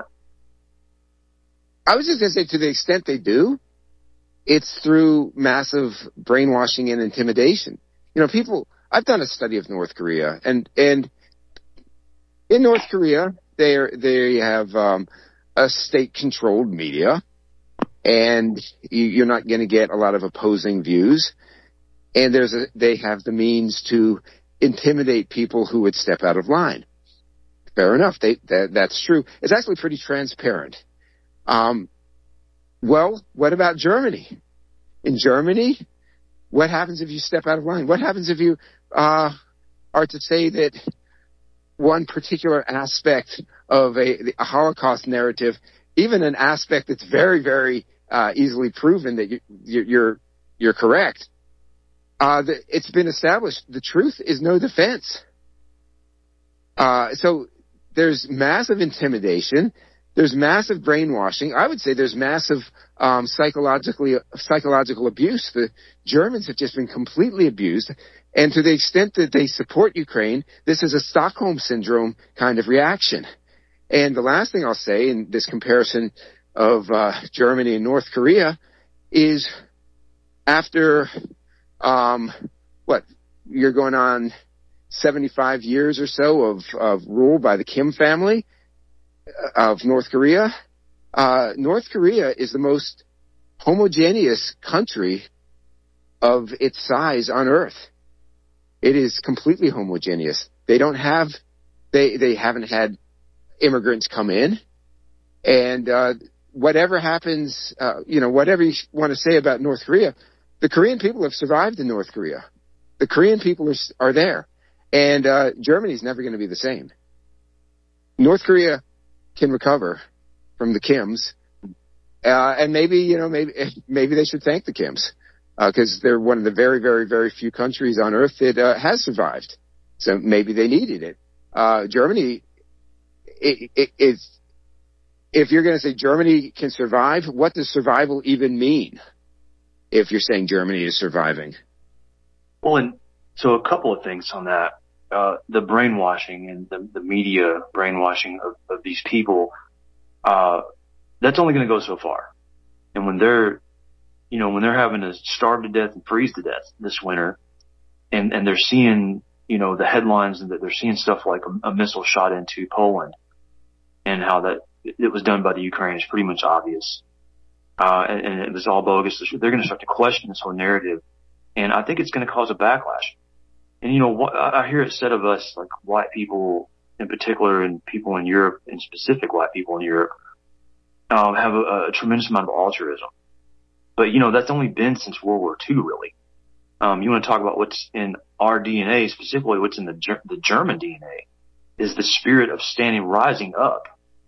I was just going to say, to the extent they do, it's through massive brainwashing and intimidation. You know, people, I've done a study of North Korea, and, and in North Korea, they they have um, a state-controlled media, and you, you're not going to get a lot of opposing views. And there's a, they have the means to intimidate people who would step out of line. Fair enough. They, that, that's true. It's actually pretty transparent. Um, well, what about Germany? In Germany, what happens if you step out of line? What happens if you uh, are to say that one particular aspect of a, a Holocaust narrative, even an aspect that's very, very uh, easily proven that you, you're you're correct. Uh, the, it's been established. The truth is no defense. Uh, so there's massive intimidation. There's massive brainwashing. I would say there's massive um, psychologically psychological abuse. The Germans have just been completely abused. And to the extent that they support Ukraine, this is a Stockholm Syndrome kind of reaction. And the last thing I'll say in this comparison of uh, Germany and North Korea is after, um, what, you're going on seventy-five years or so of, of rule by the Kim family of North Korea. Uh, North Korea is the most homogeneous country of its size on earth. It is completely homogeneous. They don't have, they, they haven't had immigrants come in. And, uh, whatever happens, uh, you know, whatever you want to say about North Korea, the Korean people have survived in North Korea. The Korean people are, are there. And, uh, Germany's never going to be the same. North Korea can recover from the Kims. Uh, and maybe, you know, maybe, maybe they should thank the Kims. Because uh, they're one of the very, very, very few countries on earth that uh, has survived. So maybe they needed it. Uh, Germany, it, it, it's, if you're going to say Germany can survive, what does survival even mean if you're saying Germany is surviving? Well, and so a couple of things on that. Uh, the brainwashing and the, the media brainwashing of, of these people, uh, that's only going to go so far. And when they're, you know, when they're having to starve to death and freeze to death this winter, and, and they're seeing, you know, the headlines and that they're seeing stuff like a, a missile shot into Poland and how that it was done by the Ukrainians, pretty much obvious. Uh, and, and it was all bogus. They're going to start to question this whole narrative. And I think it's going to cause a backlash. And, you know, what, I hear it said of us, like white people in particular and people in Europe, in specific white people in Europe, um, have a, a tremendous amount of altruism. But, you know, that's only been since World War Two, really. Um, you want to talk about what's in our D N A, specifically what's in the Ger- the German D N A, is the spirit of standing, rising up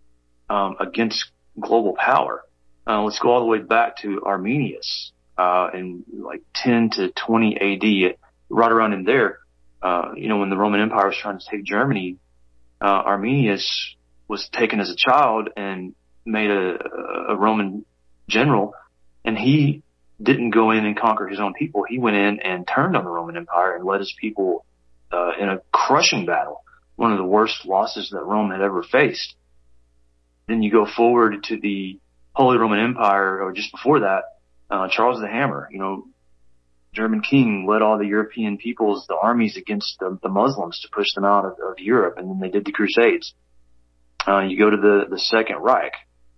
um, against global power. Uh, let's go all the way back to Arminius uh, in like ten to twenty A D, right around in there. Uh, you know, when the Roman Empire was trying to take Germany, uh, Arminius was taken as a child and made a, a Roman general. And he didn't go in and conquer his own people. He went in and turned on the Roman Empire and led his people uh, in a crushing battle, one of the worst losses that Rome had ever faced. Then you go forward to the Holy Roman Empire, or just before that, uh, Charles the Hammer, you know, German king, led all the European peoples, the armies against the, the Muslims to push them out of, of Europe, and then they did the Crusades. Uh, you go to the, the Second Reich,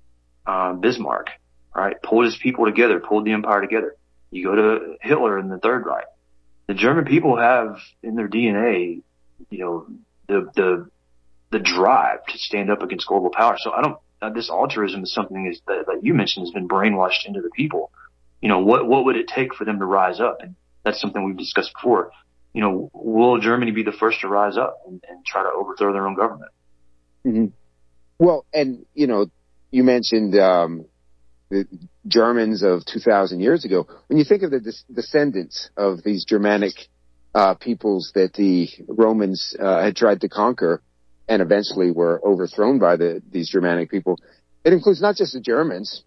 uh, Bismarck. Right, pulled his people together, pulled the empire together. You go to Hitler in the Third Reich. The German people have in their D N A, you know, the the the drive to stand up against global power. So I don't. Uh, this altruism is something is, that, that you mentioned has been brainwashed into the people. You know, what what would it take for them to rise up? And that's something we've discussed before. You know, will Germany be the first to rise up and, and try to overthrow their own government? Mm-hmm. Well, and you know, you mentioned. Um, the Germans of two thousand years ago, when you think of the des- descendants of these Germanic uh, peoples that the Romans uh, had tried to conquer and eventually were overthrown by the, these Germanic people, it includes not just the Germans,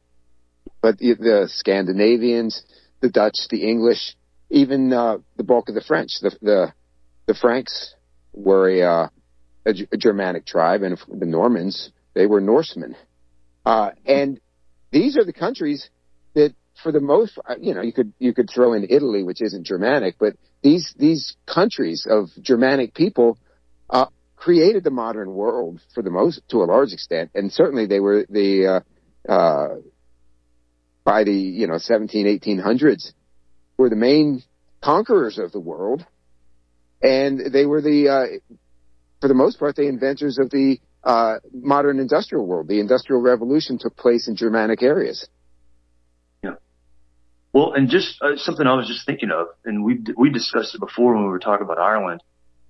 but the, the Scandinavians, the Dutch, the English, even uh, the bulk of the French. The the, the Franks were a, uh, a, a Germanic tribe, and the Normans, they were Norsemen. Uh, and these are the countries that, for the most, you know, you could you could throw in Italy, which isn't Germanic, but these these countries of Germanic people uh, created the modern world for the most, to a large extent, and certainly they were the uh, uh, by the you know seventeen, eighteen hundreds were the main conquerors of the world, and they were the uh, for the most part the inventors of the Uh, modern industrial world. The Industrial Revolution took place in Germanic areas. Yeah. Well, and just uh, something I was just thinking of, and we we discussed it before when we were talking about Ireland.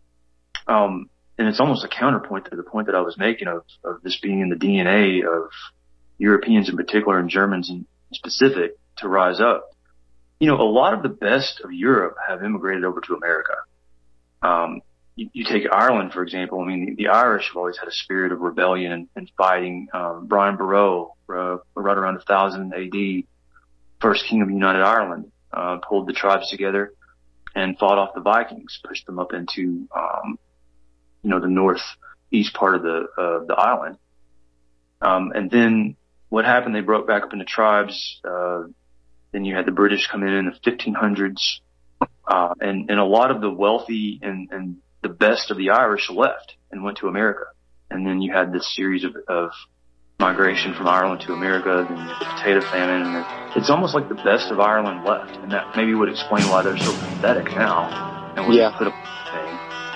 Um, and it's almost a counterpoint to the point that I was making of, of this being in the D N A of Europeans in particular and Germans in specific to rise up. you know, a lot of the best of Europe have immigrated over to America. Um, you, you take Ireland, for example. I mean, the, the Irish have always had a spirit of rebellion and, and fighting. Um, Brian Boru, uh, right around one thousand A D, first king of United Ireland, uh, pulled the tribes together and fought off the Vikings, pushed them up into, um, you know, the northeast part of the, uh, the island. Um, and then what happened? They broke back up into tribes. Uh, then you had the British come in in the fifteen hundreds. Uh, and, and a lot of the wealthy and, and the best of the Irish left and went to America. And then you had this series of, of migration from Ireland to America, then the potato famine, and it's almost like the best of Ireland left. And that maybe would explain why they're so pathetic now. And we yeah. put up thing.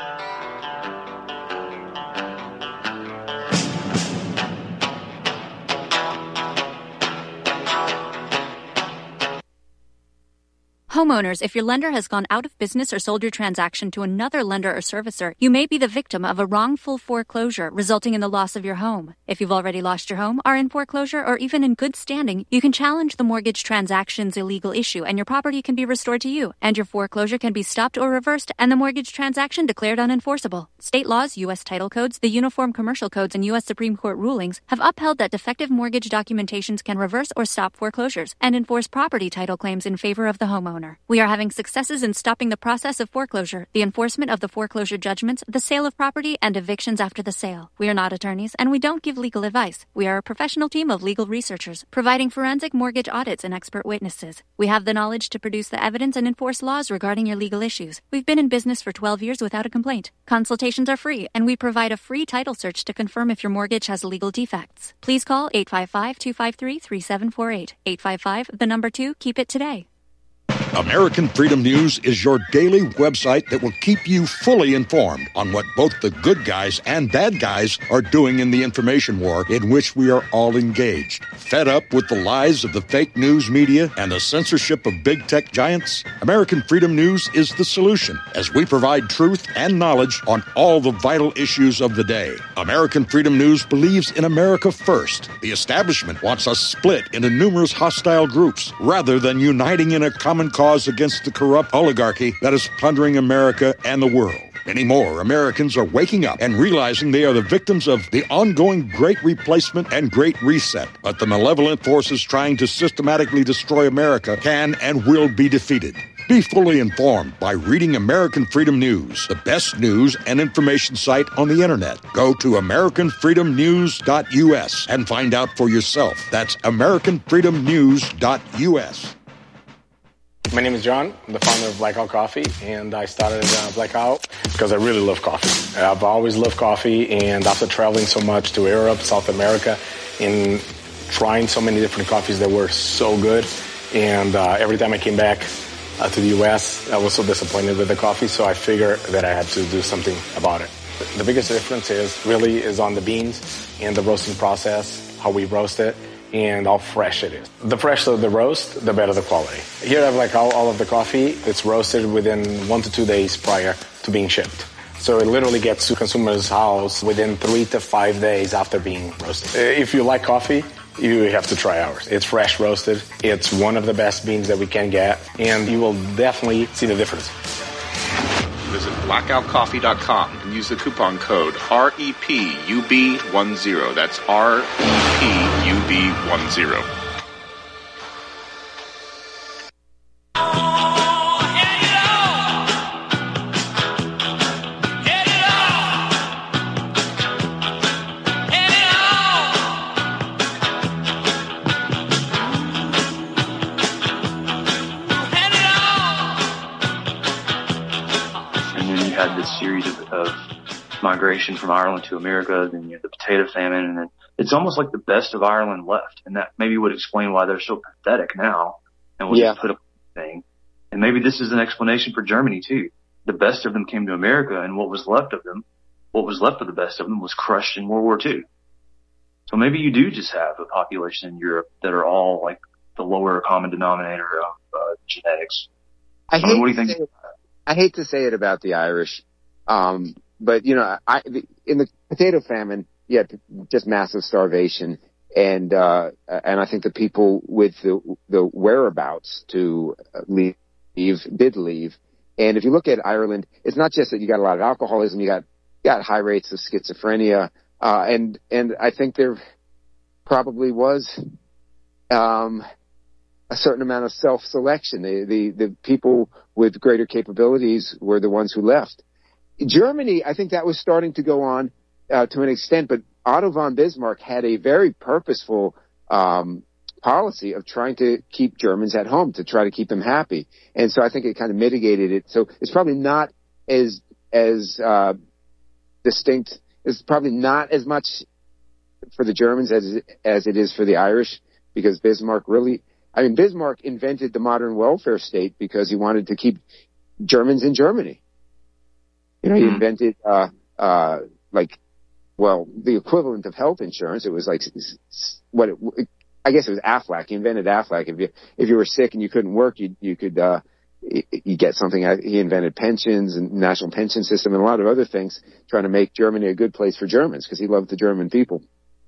Homeowners, if your lender has gone out of business or sold your transaction to another lender or servicer, you may be the victim of a wrongful foreclosure resulting in the loss of your home. If you've already lost your home, are in foreclosure, or even in good standing, you can challenge the mortgage transaction's illegal issue and your property can be restored to you, and your foreclosure can be stopped or reversed and the mortgage transaction declared unenforceable. State laws, U S title codes, the Uniform Commercial Codes, and U S Supreme Court rulings have upheld that defective mortgage documentations can reverse or stop foreclosures and enforce property title claims in favor of the homeowner. We are having successes in stopping the process of foreclosure, the enforcement of the foreclosure judgments, the sale of property, and evictions after the sale. We are not attorneys, and we don't give legal advice. We are a professional team of legal researchers, providing forensic mortgage audits and expert witnesses. We have the knowledge to produce the evidence and enforce laws regarding your legal issues. We've been in business for twelve years without a complaint. Consultations are free, and we provide a free title search to confirm if your mortgage has legal defects. Please call eight five five, two five three, three seven four eight. eight five five, the number two, keep it today. American Freedom News is your daily website that will keep you fully informed on what both the good guys and bad guys are doing in the information war in which we are all engaged. Fed up with the lies of the fake news media and the censorship of big tech giants? American Freedom News is the solution, as we provide truth and knowledge on all the vital issues of the day. American Freedom News believes in America first. The establishment wants us split into numerous hostile groups rather than uniting in a common cause against the corrupt oligarchy that is plundering America and the world. Many more Americans are waking up and realizing they are the victims of the ongoing Great Replacement and Great Reset. But the malevolent forces trying to systematically destroy America can and will be defeated. Be fully informed by reading American Freedom News, the best news and information site on the internet. Go to American Freedom News dot U S and find out for yourself. That's American Freedom News dot U S. My name is John. I'm the founder of Blackout Coffee, and I started uh, Blackout because I really love coffee. I've always loved coffee, and after traveling so much to Europe, South America, and trying so many different coffees that were so good, and uh, every time I came back uh, to the U S, I was so disappointed with the coffee, so I figured that I had to do something about it. The biggest difference is really is on the beans and the roasting process, how we roast it, and how fresh it is. The fresher the roast, the better the quality. Here I have like all, all of the coffee. It's roasted within one to two days prior to being shipped. So it literally gets to consumers' house within three to five days after being roasted. If you like coffee, you have to try ours. It's fresh roasted. It's one of the best beans that we can get, and you will definitely see the difference. Visit blackout coffee dot com and use the coupon code R E P U B ten. That's R E P U B ten. This series of, of migration from Ireland to America, then you have the potato famine, and then it's almost like the best of Ireland left, and that maybe would explain why they're so pathetic now, and we'll yeah. just put up a thing. And maybe this is an explanation for Germany too. The best of them came to America, and what was left of them, what was left of the best of them, was crushed in World War Two. So maybe you do just have a population in Europe that are all like the lower common denominator of uh, genetics. I hate I mean, what do you to think? say, I hate to say it about the Irish. Um, but you know, I, in the potato famine, yeah, just massive starvation. and uh, and I think the people with the the whereabouts to leave did leave. And if you look at Ireland, it's not just that you got a lot of alcoholism, you got you got high rates of schizophrenia, uh, and and I think there probably was um, a certain amount of self-selection. The, the the people with greater capabilities were the ones who left. Germany, I think that was starting to go on uh, to an extent, but Otto von Bismarck had a very purposeful um, policy of trying to keep Germans at home, to try to keep them happy. And so I think it kind of mitigated it. So it's probably not as as uh, distinct. It's probably not as much for the Germans as as it is for the Irish, because Bismarck really, I mean, Bismarck invented the modern welfare state because he wanted to keep Germans in Germany. You know, he mm-hmm. invented, uh, uh, like, well, the equivalent of health insurance. It was like, what it, I guess it was Aflac. He invented Aflac. If you, if you were sick and you couldn't work, you, you could, uh, you get something. He invented pensions and national pension system and a lot of other things, trying to make Germany a good place for Germans because he loved the German people.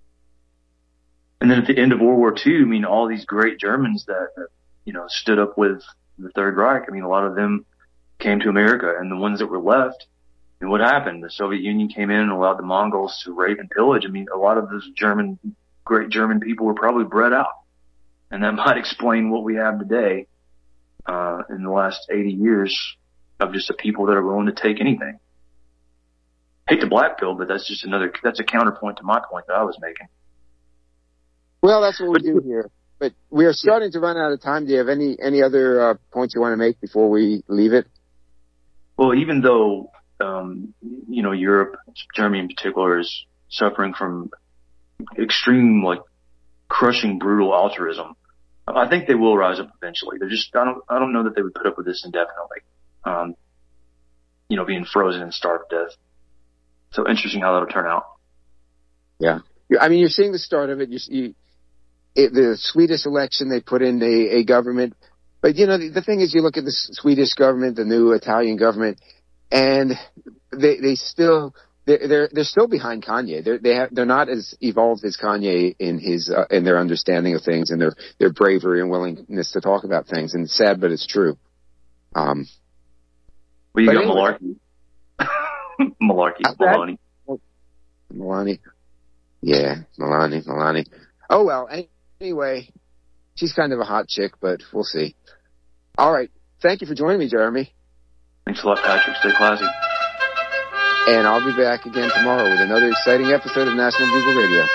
And then at the end of World War Two, I mean, all these great Germans that, that, you know, stood up with the Third Reich, I mean, a lot of them came to America, and the ones that were left, and what happened? The Soviet Union came in and allowed the Mongols to rape and pillage. I mean, a lot of those German, great German people were probably bred out. And that might explain what we have today, uh, in the last eighty years of just the people that are willing to take anything. Hate to black pill, but that's just another, that's a counterpoint to my point that I was making. Well, that's what we do here. But we are starting to run out of time. Do you have any, any other uh, points you want to make before we leave it? Well, even though, um, you know, Europe, Germany in particular, is suffering from extreme, like, crushing, brutal altruism, I think they will rise up eventually. They're just, I don't, I don't know that they would put up with this indefinitely. Um, you know, being frozen and starved to death. So interesting how that'll turn out. Yeah. I mean, you're seeing the start of it. You, you It, the Swedish election, they put in a, a government. But, you know, the, the thing is, you look at the Swedish government, the new Italian government, and they they still, they're, they're, they're still behind Kanye. They're, they have, they're not as evolved as Kanye in his, uh, in their understanding of things and their, their bravery and willingness to talk about things. And it's sad, but it's true. Um, well, you got anyway, Malarkey. Malarkey, Maloney. Maloney. Yeah, Maloney, Maloney. Oh, well, anyway, she's kind of a hot chick, but we'll see. All right. Thank you for joining me, Jeremy. Thanks a lot, Patrick. Stay classy. And I'll be back again tomorrow with another exciting episode of National Bugle Radio.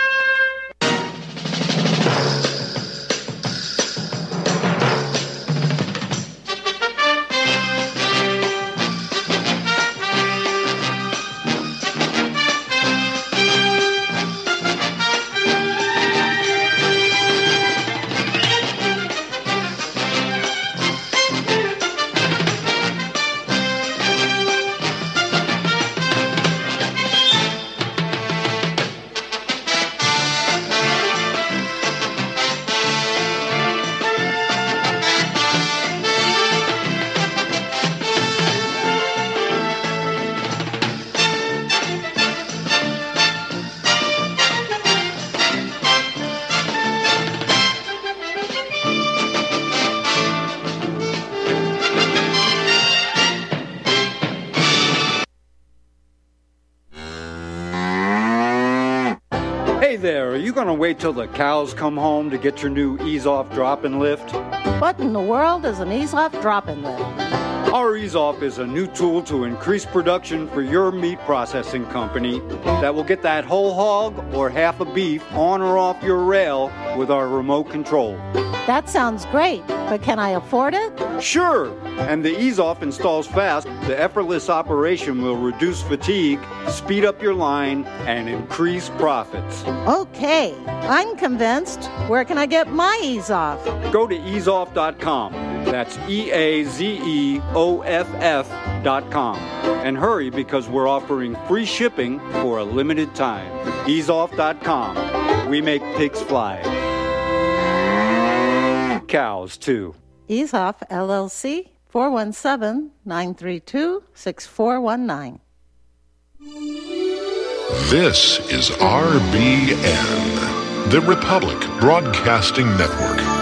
Gonna wait till the cows come home to get your new ease-off drop-in lift? What in the world is an ease-off drop-in lift? Our ease-off is a new tool to increase production for your meat processing company that will get that whole hog or half a beef on or off your rail with our remote control. That sounds great, but can I afford it? Sure! And the ease-off installs fast. The effortless operation will reduce fatigue, speed up your line, and increase profits. Okay, I'm convinced. Where can I get my ease-off? Go to ease off dot com. That's E A Z E O F F dot com. And hurry, because we're offering free shipping for a limited time. ease off dot com. We make pigs fly. Cows, too. EaseOff, L L C, four one seven, nine three two, six four one nine. This is R B N, The Republic Broadcasting Network.